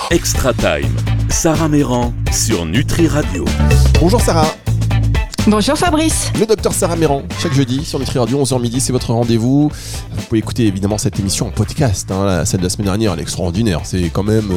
Extra Time, Sarah Meyran sur Nutri Radio. Bonjour Sarah. Bonjour Fabrice. Le docteur Sarah Meyran, chaque jeudi sur Nutri Radio, 11h midi, c'est votre rendez-vous. Vous pouvez écouter évidemment cette émission en podcast, celle de la semaine dernière, elle est extraordinaire. C'est quand même,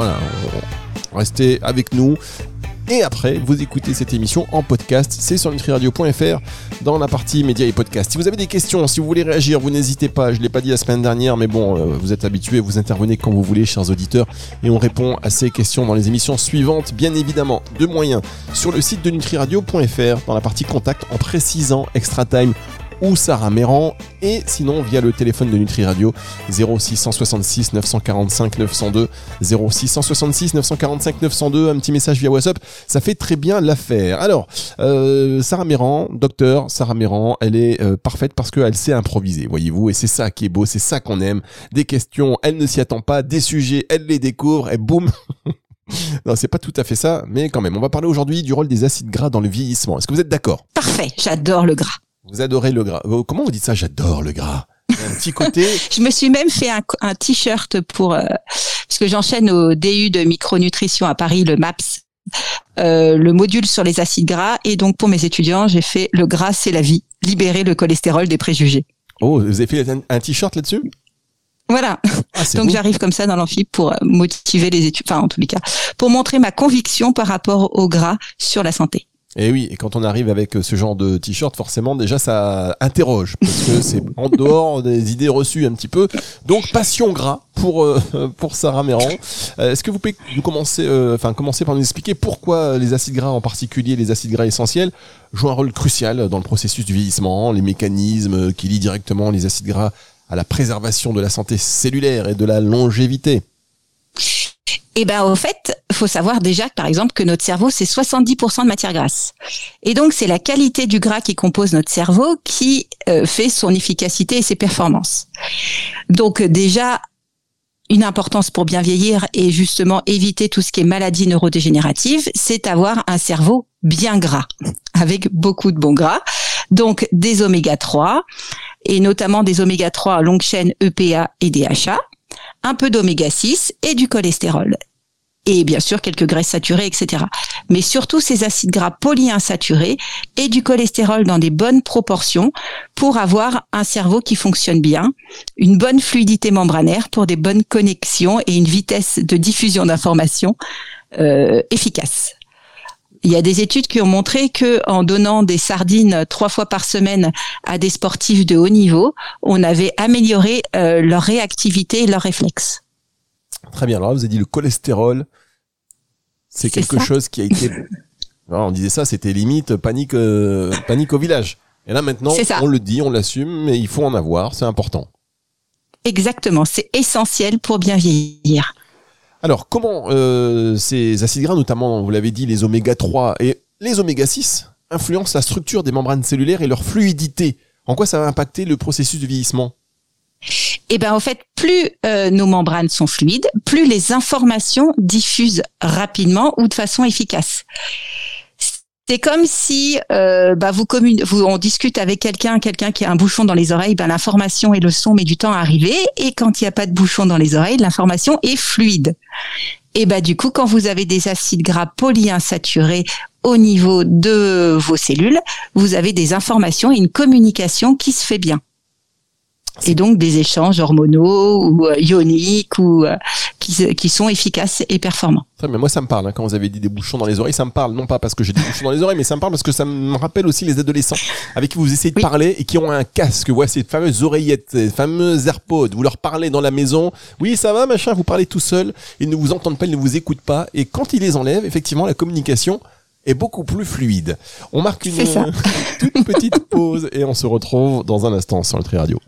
restez avec nous. Et après, vous écoutez cette émission en podcast, c'est sur nutriradio.fr dans la partie médias et podcasts. Si vous avez des questions, si vous voulez réagir, vous n'hésitez pas, je ne l'ai pas dit la semaine dernière, mais bon, vous êtes habitués, vous intervenez quand vous voulez, chers auditeurs, et on répond à ces questions dans les émissions suivantes, bien évidemment, deux moyens, sur le site de nutriradio.fr, dans la partie contact, en précisant Extra Time ou Sarah Meyran, et sinon via le téléphone de Nutri Radio 0666 945 902 0666 945 902, un petit message via WhatsApp, ça fait très bien l'affaire. Alors Sarah Meyran, docteur Sarah Meyran, elle est parfaite parce qu'elle sait improviser, voyez-vous, et c'est ça qui est beau, c'est ça qu'on aime. Des questions, elle ne s'y attend pas, des sujets, elle les découvre et boum. Non, c'est pas tout à fait ça, mais quand même, on va parler aujourd'hui du rôle des acides gras dans le vieillissement. Est-ce que vous êtes d'accord ? Parfait, j'adore le gras. Vous adorez le gras. Comment vous dites ça ? J'adore le gras. Un petit côté. Je me suis même fait un t-shirt pour parce que j'enchaîne au DU de micronutrition à Paris, le MAPS, le module sur les acides gras, et donc pour mes étudiants, j'ai fait le gras c'est la vie, libérer le cholestérol des préjugés. Oh, vous avez fait un t-shirt là-dessus ? Voilà. Donc beau. j'arrive comme ça dans l'amphi pour motiver les étudiants, enfin en tous les cas, pour montrer ma conviction par rapport au gras sur la santé. Et oui, et quand on arrive avec ce genre de t-shirt, forcément, déjà, ça interroge, parce que c'est en dehors des idées reçues un petit peu. Donc, passion gras pour Sarah Meyran. Est-ce que vous pouvez commencer par nous expliquer pourquoi les acides gras, en particulier les acides gras essentiels, jouent un rôle crucial dans le processus du vieillissement, les mécanismes qui lient directement les acides gras à la préservation de la santé cellulaire et de la longévité? Eh ben, au fait, faut savoir déjà, par exemple, que notre cerveau, c'est 70% de matière grasse. Et donc, c'est la qualité du gras qui compose notre cerveau qui fait son efficacité et ses performances. Donc, déjà, une importance pour bien vieillir et justement éviter tout ce qui est maladie neurodégénérative, c'est avoir un cerveau bien gras, avec beaucoup de bons gras. Donc, des oméga 3, et notamment des oméga 3 à longue chaîne EPA et DHA, un peu d'oméga 6 et du cholestérol. Et bien sûr, quelques graisses saturées, etc. Mais surtout ces acides gras polyinsaturés et du cholestérol dans des bonnes proportions pour avoir un cerveau qui fonctionne bien, une bonne fluidité membranaire pour des bonnes connexions et une vitesse de diffusion d'informations efficace. Il y a des études qui ont montré que en donnant des sardines 3 fois par semaine à des sportifs de haut niveau, on avait amélioré leur réactivité et leurs réflexes. Très bien. Alors là, vous avez dit le cholestérol, c'est quelque chose qui a été... Alors, on disait ça, c'était limite panique au village. Et là maintenant, on le dit, on l'assume, mais il faut en avoir, c'est important. Exactement, c'est essentiel pour bien vieillir. Alors, comment ces acides gras, notamment, vous l'avez dit, les oméga 3 et les oméga 6, influencent la structure des membranes cellulaires et leur fluidité? En quoi ça va impacter le processus de vieillissement? Eh ben, en fait, plus nos membranes sont fluides, plus les informations diffusent rapidement ou de façon efficace. C'est comme si on discute avec quelqu'un qui a un bouchon dans les oreilles, l'information et le son met du temps à arriver, et quand il n'y a pas de bouchon dans les oreilles, l'information est fluide. Et du coup, quand vous avez des acides gras polyinsaturés au niveau de vos cellules, vous avez des informations et une communication qui se fait bien. Et donc des échanges hormonaux ou ioniques ou qui sont efficaces et performants. Très bien, moi ça me parle, quand vous avez dit des bouchons dans les oreilles, ça me parle, non pas parce que j'ai des bouchons dans les oreilles, mais ça me parle parce que ça me rappelle aussi les adolescents avec qui vous essayez de parler et qui ont un casque, ces fameuses oreillettes, ces fameuses AirPods, vous leur parlez dans la maison, oui ça va machin, vous parlez tout seul, ils ne vous entendent pas, ils ne vous écoutent pas, et quand ils les enlèvent, effectivement la communication est beaucoup plus fluide. On marque une toute petite pause et on se retrouve dans un instant sur Nutri Radio.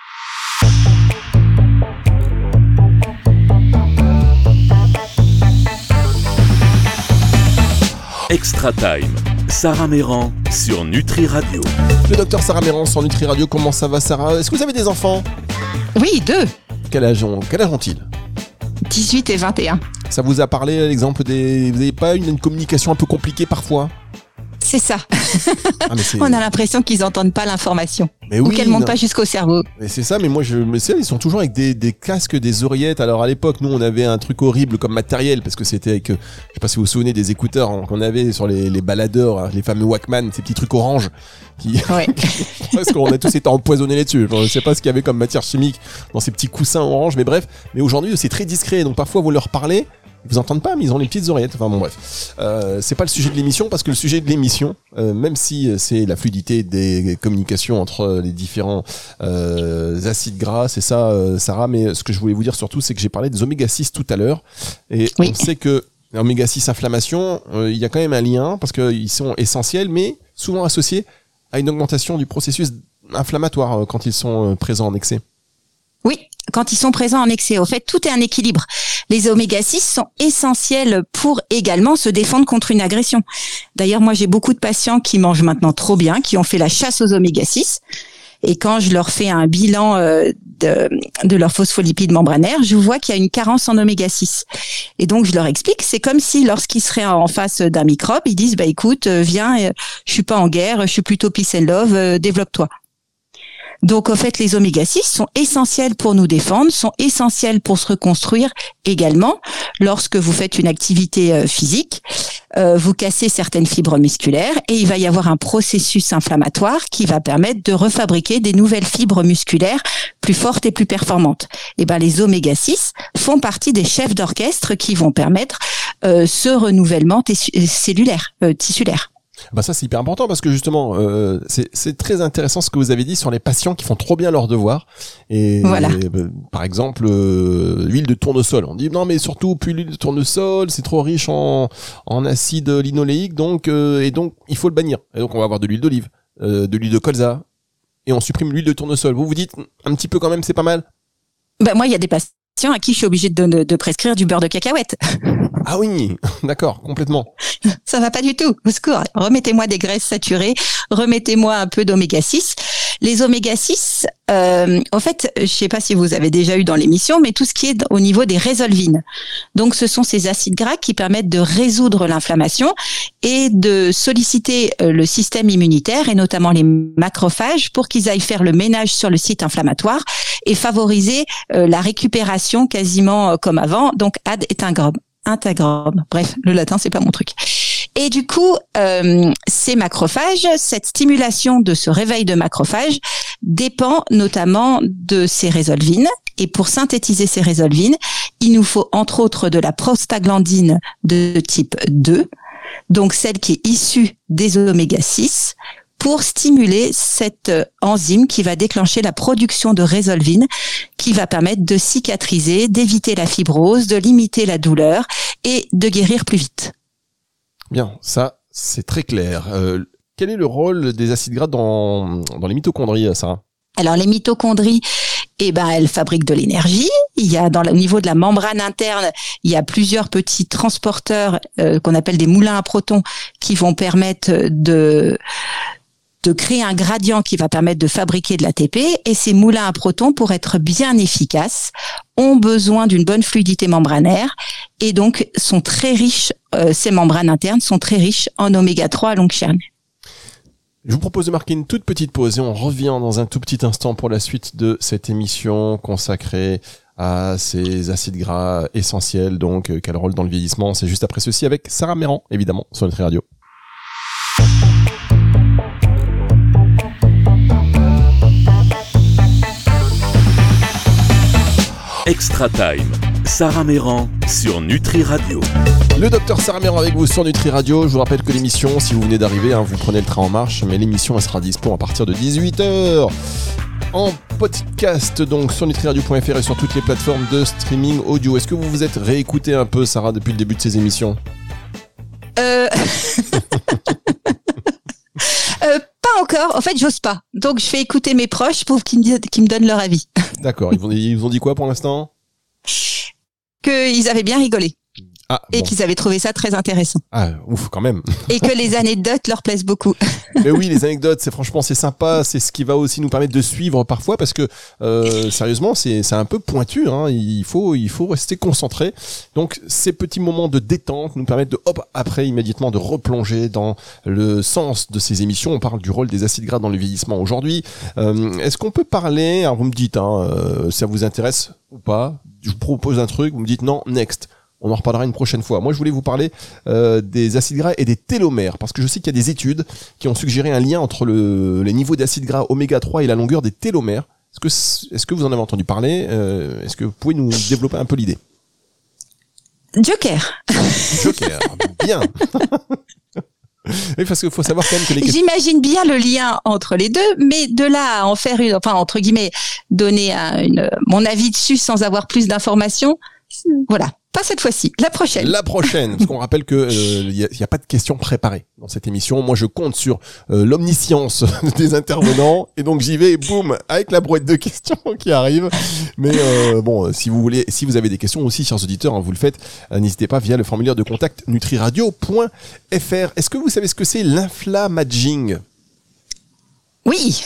Extra Time, Sarah Meyran sur Nutri Radio. Le docteur Sarah Meyran sur Nutri Radio, comment ça va Sarah ? Est-ce que vous avez des enfants ? Oui, 2. Quel âge ont-ils ? 18 et 21. Ça vous a parlé, l'exemple vous n'avez pas une communication un peu compliquée parfois ? C'est ça. Ah, on a l'impression qu'ils n'entendent pas l'information. Mais ou oui, qu'elle monte pas jusqu'au cerveau. Mais c'est ça, mais moi je me sais, ils sont toujours avec des casques, des oreillettes. Alors à l'époque, nous on avait un truc horrible comme matériel parce que c'était avec, je sais pas si vous vous souvenez des écouteurs qu'on avait sur les baladeurs, hein, les fameux Walkman, ces petits trucs orange qui Ouais. parce qu'on a tous été empoisonnés là-dessus. Je sais pas ce qu'il y avait comme matière chimique dans ces petits coussins orange, mais bref. Mais aujourd'hui c'est très discret, donc parfois vous leur parlez. Ils vous entendent pas, mais ils ont les petites oreillettes. Enfin bon, bref. C'est pas le sujet de l'émission, parce que le sujet de l'émission, même si c'est la fluidité des communications entre les différents acides gras, c'est ça, Sarah. Mais ce que je voulais vous dire surtout, c'est que j'ai parlé des oméga 6 tout à l'heure, et on sait que oméga 6 inflammation, il y a quand même un lien parce qu'ils sont essentiels, mais souvent associés à une augmentation du processus inflammatoire quand ils sont présents en excès. Oui, quand ils sont présents en excès. Au fait, tout est un équilibre. Les oméga 6 sont essentiels pour également se défendre contre une agression. D'ailleurs, moi, j'ai beaucoup de patients qui mangent maintenant trop bien, qui ont fait la chasse aux oméga 6. Et quand je leur fais un bilan de leur phospholipides membranaires, je vois qu'il y a une carence en oméga 6. Et donc, je leur explique, c'est comme si lorsqu'ils seraient en face d'un microbe, ils disent, écoute, viens, je suis pas en guerre, je suis plutôt peace and love, développe-toi. Donc, en fait, les oméga 6 sont essentiels pour nous défendre, sont essentiels pour se reconstruire également. Lorsque vous faites une activité physique, vous cassez certaines fibres musculaires et il va y avoir un processus inflammatoire qui va permettre de refabriquer des nouvelles fibres musculaires plus fortes et plus performantes. Et les oméga 6 font partie des chefs d'orchestre qui vont permettre ce renouvellement cellulaire, tissulaire. Ça c'est hyper important parce que justement c'est très intéressant ce que vous avez dit sur les patients qui font trop bien leurs devoirs et, voilà. Par exemple l'huile de tournesol, on dit non mais surtout plus l'huile de tournesol, c'est trop riche en acide linoléique donc il faut le bannir, et donc on va avoir de l'huile d'olive, de l'huile de colza et on supprime l'huile de tournesol. Vous dites un petit peu quand même c'est pas mal? Moi il y a des patients à qui je suis obligée de prescrire du beurre de cacahuète. Ah oui, d'accord, complètement. Ça va pas du tout. Au secours. Remettez-moi des graisses saturées, remettez-moi un peu d'oméga 6. Les oméga 6, en fait, je sais pas si vous avez déjà eu dans l'émission, mais tout ce qui est au niveau des résolvines. Donc, ce sont ces acides gras qui permettent de résoudre l'inflammation et de solliciter le système immunitaire et notamment les macrophages pour qu'ils aillent faire le ménage sur le site inflammatoire et favoriser la récupération quasiment comme avant. Donc, ad integrum. Bref, le latin, c'est pas mon truc. Et du coup, ces macrophages, cette stimulation de ce réveil de macrophages dépend notamment de ces résolvines. Et pour synthétiser ces résolvines, il nous faut entre autres de la prostaglandine de type 2, donc celle qui est issue des oméga 6, pour stimuler cette enzyme qui va déclencher la production de résolvine, qui va permettre de cicatriser, d'éviter la fibrose, de limiter la douleur et de guérir plus vite. Bien, ça c'est très clair. Quel est le rôle des acides gras dans les mitochondries, Sarah? Alors les mitochondries, elles fabriquent de l'énergie. Il y a au niveau de la membrane interne, il y a plusieurs petits transporteurs qu'on appelle des moulins à protons qui vont permettre de créer un gradient qui va permettre de fabriquer de l'ATP, et ces moulins à protons, pour être bien efficaces, ont besoin d'une bonne fluidité membranaire et donc sont très riches, ces membranes internes sont très riches en oméga 3 à longue chaîne. Je vous propose de marquer une toute petite pause et on revient dans un tout petit instant pour la suite de cette émission consacrée à ces acides gras essentiels, donc quel rôle dans le vieillissement. C'est juste après ceci avec Sarah Méran, évidemment, sur Nutri Radio. Extra Time, Sarah Méran sur Nutri Radio. Le docteur Sarah Méran avec vous sur Nutri Radio. Je vous rappelle que l'émission, si vous venez d'arriver, vous prenez le train en marche, mais l'émission elle sera dispo à partir de 18h en podcast, donc sur nutriradio.fr et sur toutes les plateformes de streaming audio. Est-ce que vous vous êtes réécouté un peu, Sarah, depuis le début de ces émissions? Pas encore. En fait, j'ose pas. Donc, je fais écouter mes proches pour qu'ils me donnent leur avis. D'accord. Ils vous ont dit quoi pour l'instant? Qu'ils avaient bien rigolé. et qu'ils avaient trouvé ça très intéressant. Ah, ouf, quand même. Et que les anecdotes leur plaisent beaucoup. Mais oui, les anecdotes, c'est sympa, c'est ce qui va aussi nous permettre de suivre parfois parce que sérieusement, c'est un peu pointu, hein. Il faut rester concentré. Donc ces petits moments de détente nous permettent de après immédiatement de replonger dans le sens de ces émissions. On parle du rôle des acides gras dans le vieillissement aujourd'hui. Est-ce qu'on peut parler, alors vous me dites ça vous intéresse ou pas? Je vous propose un truc, vous me dites non, next. On en reparlera une prochaine fois. Moi, je voulais vous parler des acides gras et des télomères, parce que je sais qu'il y a des études qui ont suggéré un lien entre les niveaux d'acides gras oméga 3 et la longueur des télomères. Est-ce que vous en avez entendu parler? Est-ce que vous pouvez nous développer un peu l'idée? Joker, bien. Oui, parce qu'il faut savoir quand même que les... J'imagine bien le lien entre les deux, mais de là à en faire entre guillemets, donner mon avis dessus sans avoir plus d'informations, voilà. Pas cette fois-ci, la prochaine. Parce qu'on rappelle que il y a pas de questions préparées dans cette émission. Moi, je compte sur l'omniscience des intervenants et donc j'y vais, boum, avec la brouette de questions qui arrive. Mais si vous avez des questions aussi, chers auditeurs, vous le faites, n'hésitez pas via le formulaire de contact nutriradio.fr. Est-ce que vous savez ce que c'est l'inflammaging? Oui.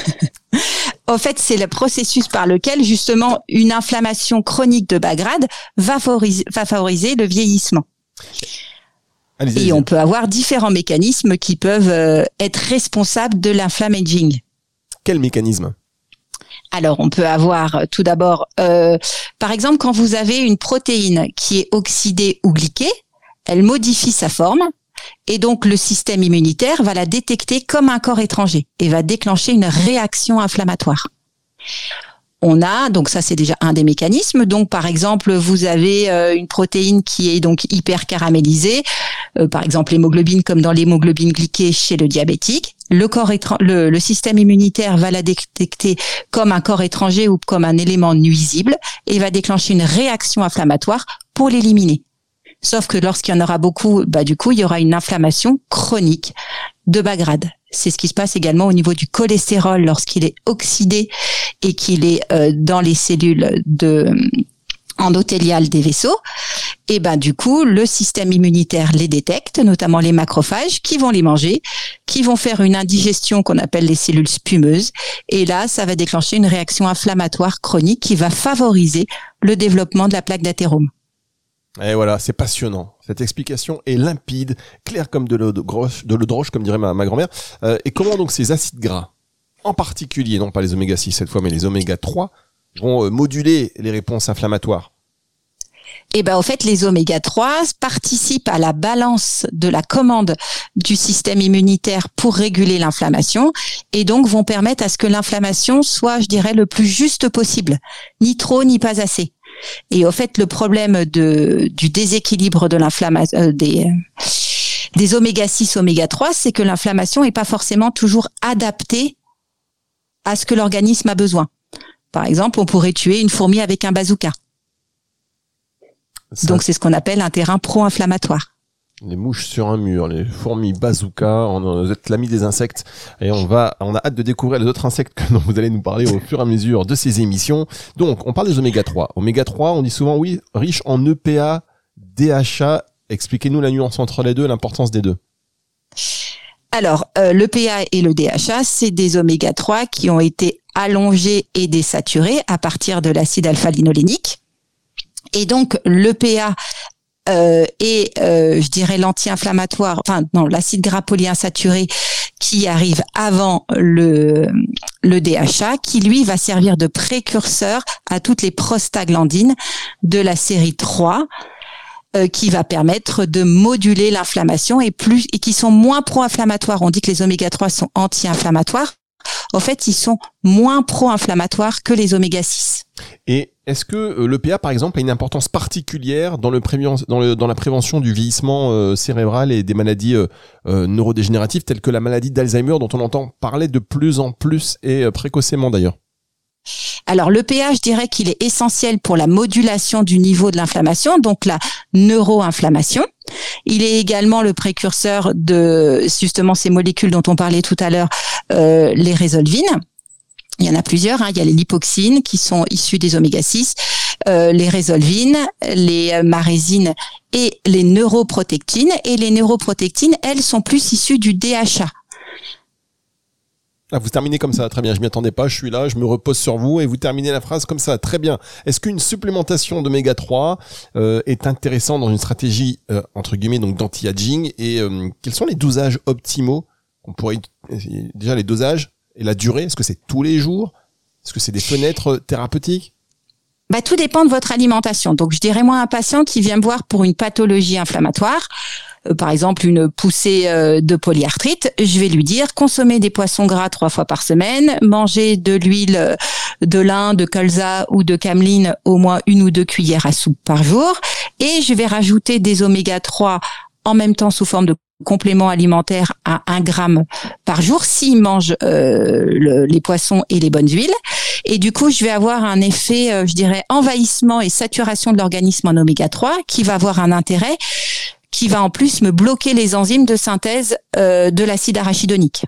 En fait, c'est le processus par lequel, justement, une inflammation chronique de bas grade va favoriser le vieillissement. Allez-y. Et on peut avoir différents mécanismes qui peuvent être responsables de l'inflammaging. Quel mécanisme? Alors, on peut avoir tout d'abord, par exemple, quand vous avez une protéine qui est oxydée ou glyquée, elle modifie sa forme. Et donc, le système immunitaire va la détecter comme un corps étranger et va déclencher une réaction inflammatoire. Donc ça, c'est déjà un des mécanismes. Donc, par exemple, vous avez une protéine qui est donc hyper caramélisée, par exemple l'hémoglobine, comme dans l'hémoglobine glyquée chez le diabétique. Le système immunitaire va la détecter comme un corps étranger ou comme un élément nuisible et va déclencher une réaction inflammatoire pour l'éliminer. Sauf que lorsqu'il y en aura beaucoup, du coup, il y aura une inflammation chronique de bas grade. C'est ce qui se passe également au niveau du cholestérol lorsqu'il est oxydé et qu'il est dans les cellules endothéliales des vaisseaux. Et du coup, le système immunitaire les détecte, notamment les macrophages, qui vont les manger, qui vont faire une indigestion qu'on appelle les cellules spumeuses. Et là, ça va déclencher une réaction inflammatoire chronique qui va favoriser le développement de la plaque d'athérome. Et voilà, c'est passionnant. Cette explication est limpide, claire comme de l'eau de roche, comme dirait ma grand-mère. Et comment donc ces acides gras, en particulier, non pas les oméga 6 cette fois, mais les oméga 3, vont moduler les réponses inflammatoires? Au fait, les oméga 3 participent à la balance de la commande du système immunitaire pour réguler l'inflammation et donc vont permettre à ce que l'inflammation soit, je dirais, le plus juste possible. Ni trop, ni pas assez. Et au fait, le problème du déséquilibre de l'inflammation des oméga 6, oméga 3, c'est que l'inflammation est pas forcément toujours adaptée à ce que l'organisme a besoin. Par exemple, on pourrait tuer une fourmi avec un bazooka. Donc c'est ce qu'on appelle un terrain pro-inflammatoire. Les mouches sur un mur, les fourmis bazooka, vous êtes l'ami des insectes et on a hâte de découvrir les autres insectes dont vous allez nous parler au fur et à mesure de ces émissions. Donc on parle des oméga 3. Oméga 3, on dit souvent oui, riche en EPA, DHA. Expliquez-nous la nuance entre les deux, l'importance des deux. Alors, l'EPA et le DHA, c'est des oméga 3 qui ont été allongés et désaturés à partir de l'acide alpha-linolénique. Et donc, l'EPA et je dirais l'anti-inflammatoire, l'acide gras polyinsaturé qui arrive avant le DHA, qui lui va servir de précurseur à toutes les prostaglandines de la série 3, qui va permettre de moduler l'inflammation et qui sont moins pro-inflammatoires. On dit que les oméga 3 sont anti-inflammatoires. En fait, ils sont moins pro-inflammatoires que les oméga 6. Et est-ce que l'EPA, par exemple, a une importance particulière dans la prévention du vieillissement cérébral et des maladies neurodégénératives telles que la maladie d'Alzheimer dont on entend parler de plus en plus et précocement d'ailleurs? Alors l'EPA, je dirais qu'il est essentiel pour la modulation du niveau de l'inflammation, donc la neuroinflammation. Il est également le précurseur de justement ces molécules dont on parlait tout à l'heure, les résolvines. Il y en a plusieurs. Il y a les lipoxines qui sont issues des oméga-6, les résolvines, les marésines et les neuroprotectines. Et les neuroprotectines, elles, sont plus issues du DHA. Ah, vous terminez comme ça, très bien, je m'y attendais pas, je suis là, je me repose sur vous et vous terminez la phrase comme ça, très bien. Est-ce qu'une supplémentation d'oméga 3 est intéressante dans une stratégie, entre guillemets, donc d'anti-aging et quels sont les dosages optimaux qu'on pourrait, déjà les dosages et la durée, est-ce que c'est tous les jours? Est-ce que c'est des fenêtres thérapeutiques? Tout dépend de votre alimentation. Donc, je dirais, moi, un patient qui vient me voir pour une pathologie inflammatoire, par exemple une poussée de polyarthrite, je vais lui dire consommer des poissons gras 3 fois par semaine, manger de l'huile de lin, de colza ou de cameline au moins 1 ou 2 cuillères à soupe par jour, et je vais rajouter des oméga 3 en même temps sous forme de complément alimentaire à 1 gramme par jour s'il mange les poissons et les bonnes huiles. Et du coup, je vais avoir un effet, je dirais, envahissement et saturation de l'organisme en oméga 3 qui va avoir un intérêt, qui va en plus me bloquer les enzymes de synthèse de l'acide arachidonique.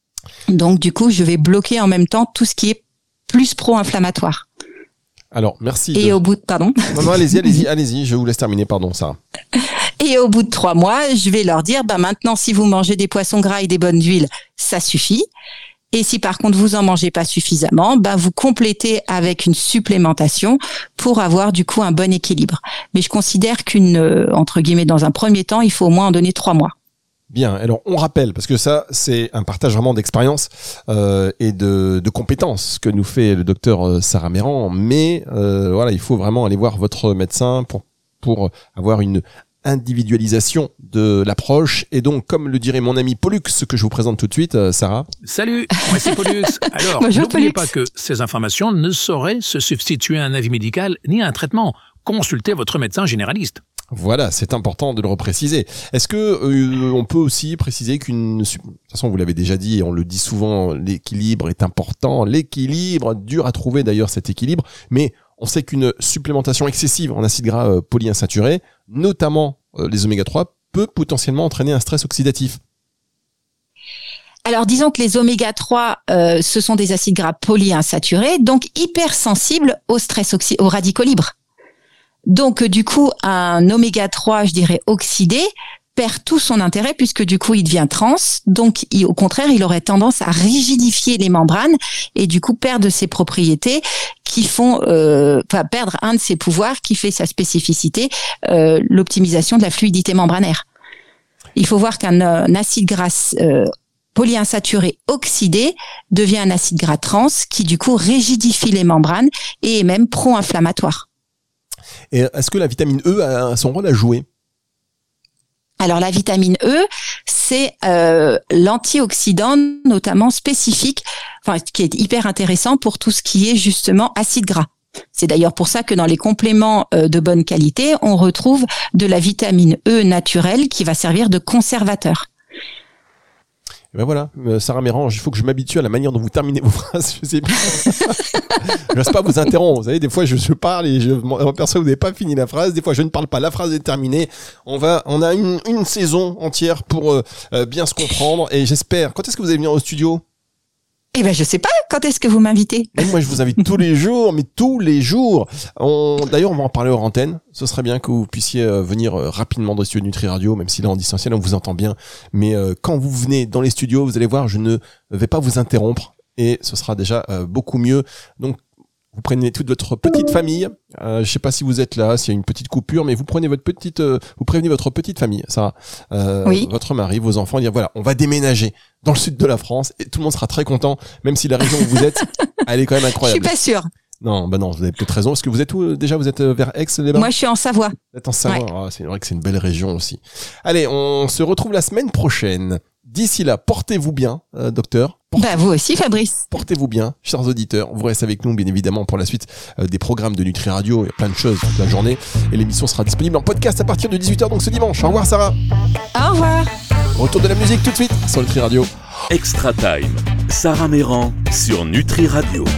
Donc, du coup, je vais bloquer en même temps tout ce qui est plus pro-inflammatoire. Alors, merci. Et au bout de... Pardon. Non, allez-y, je vous laisse terminer, pardon, Sarah. Et au bout de 3 mois, je vais leur dire, maintenant, si vous mangez des poissons gras et des bonnes huiles, ça suffit. Et si par contre vous en mangez pas suffisamment, vous complétez avec une supplémentation pour avoir du coup un bon équilibre. Mais je considère entre guillemets, dans un premier temps, il faut au moins en donner 3 mois. Bien, alors on rappelle, parce que ça c'est un partage vraiment d'expérience et de compétences que nous fait le docteur Sarah Meyran, mais voilà, il faut vraiment aller voir votre médecin pour avoir une individualisation de l'approche. Et donc, comme le dirait mon ami Pollux, que je vous présente tout de suite, Sarah. Salut, moi c'est Pollux. Alors, n'oubliez pas que ces informations ne sauraient se substituer à un avis médical ni à un traitement. Consultez votre médecin généraliste. Voilà, c'est important de le repréciser. Est-ce que on peut aussi préciser de toute façon, vous l'avez déjà dit et on le dit souvent, l'équilibre est important. L'équilibre, dur à trouver d'ailleurs cet équilibre, mais on sait qu'une supplémentation excessive en acides gras polyinsaturés, notamment les oméga 3, peut potentiellement entraîner un stress oxydatif. Alors, disons que les oméga 3, ce sont des acides gras polyinsaturés, donc hypersensibles au stress aux radicaux libres. Donc, du coup, un oméga 3, je dirais, oxydé, perd tout son intérêt puisque du coup il devient trans, donc au contraire il aurait tendance à rigidifier les membranes et du coup perdre ses propriétés qui font perdre un de ses pouvoirs qui fait sa spécificité, l'optimisation de la fluidité membranaire. Il faut voir qu'un acide gras polyinsaturé oxydé devient un acide gras trans qui du coup rigidifie les membranes et est même pro-inflammatoire. Et est-ce que la vitamine E a son rôle à jouer ? Alors la vitamine E, c'est l'antioxydant notamment spécifique, qui est hyper intéressant pour tout ce qui est justement acide gras. C'est d'ailleurs pour ça que dans les compléments de bonne qualité, on retrouve de la vitamine E naturelle qui va servir de conservateur. Et ben voilà, Sarah Meyran, il faut que je m'habitue à la manière dont vous terminez vos phrases. Je sais pas. Je n'ose pas vous interrompre. Vous savez, des fois, je parle et je m'aperçois que vous n'avez pas fini la phrase. Des fois, je ne parle pas. La phrase est terminée. On a une saison entière pour bien se comprendre. Et j'espère. Quand est-ce que vous allez venir au studio ? Eh ben, je sais pas. Quand est-ce que vous m'invitez ? Et moi, je vous invite tous les jours, mais tous les jours. D'ailleurs, on va en parler hors antenne. Ce serait bien que vous puissiez venir rapidement dans les studios de Nutri Radio, même si là, en distanciel, on vous entend bien. Mais quand vous venez dans les studios, vous allez voir, je ne vais pas vous interrompre. Et ce sera déjà beaucoup mieux. Donc, vous prenez toute votre petite famille. Je sais pas si vous êtes là, s'il y a une petite coupure, mais vous prenez vous prévenez votre petite famille, Sarah, oui. Votre mari, vos enfants, dire voilà, on va déménager dans le sud de la France et tout le monde sera très content, même si la région où vous êtes, elle est quand même incroyable. Je suis pas sûre. Non, non, vous avez peut-être raison. Est-ce que vous êtes où déjà ? Vous êtes vers Aix-les-Bains ? Moi, je suis en Savoie. Vous êtes en Savoie. Ouais. Ah, c'est vrai que c'est une belle région aussi. Allez, on se retrouve la semaine prochaine. D'ici là, portez-vous bien, docteur. Vous aussi, Fabrice. Portez-vous bien, chers auditeurs. Vous restez avec nous, bien évidemment, pour la suite des programmes de Nutri Radio. Il y a plein de choses toute la journée. Et l'émission sera disponible en podcast à partir de 18h, donc ce dimanche. Au revoir, Sarah. Au revoir. Retour de la musique tout de suite sur Nutri Radio. Extra Time. Sarah Meyran sur Nutri Radio.